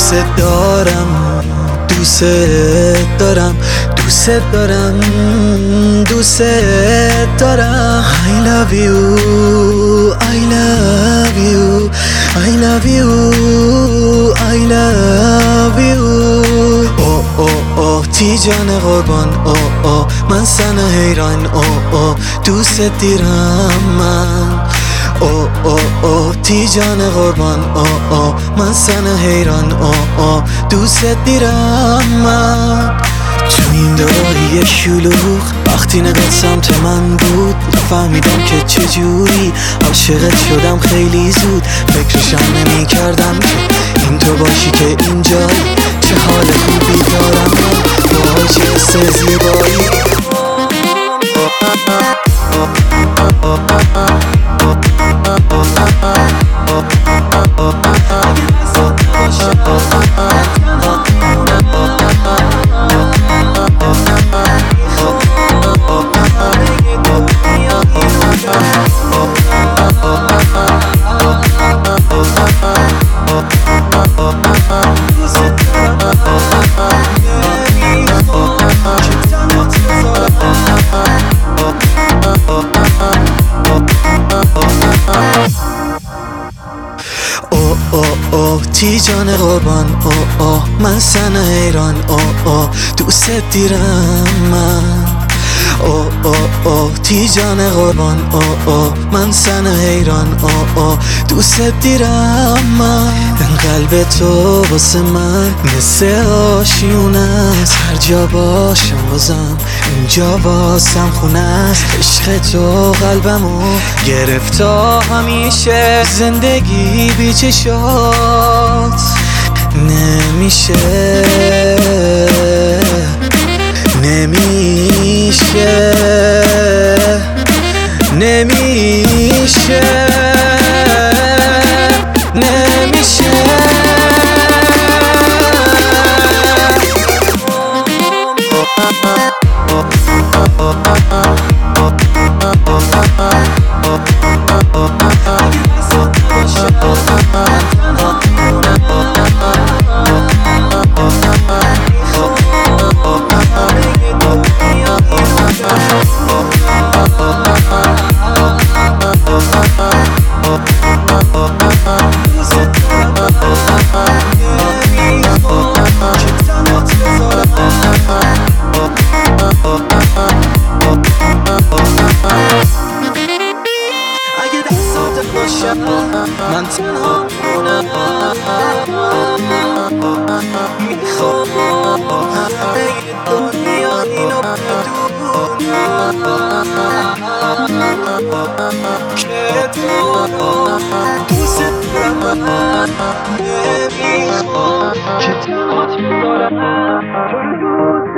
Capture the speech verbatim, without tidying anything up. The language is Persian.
دوست دارم دوست دارم دوست دارم دوست دارم I love you I love you I love you I love you او او او تی جان قربان او او من سن حیران او او دوست دیرم من او او او تی جان قربان او او من سن حیران او او دوست دیرم من تو این داری شلوغ وقتی نگاه سمت من بود فهمیدم که چجوری عاشقت شدم خیلی زود فکرشم نمی کردم که این تو باشی که اینجایی چه حال خوبی دارم من با چه حس زیبایی او او تی جان قربان او او من سن حیران او او دوست دیرم من او او او تی جان قربان او او من سن حیران او او دوست دیرم من این قلب تو واسه من مثل آشیونه است هر جا باشم بازم اینجا واسم خونه است عشق تو قلبمو گرفت تا همیشه زندگی بی چشات نمیشه نمیشه نمیشه نمیشه من تنها مونم میخوام ای دنیا اینو بدونم که تو دوست دارم نمیخوام که تنها تو دارم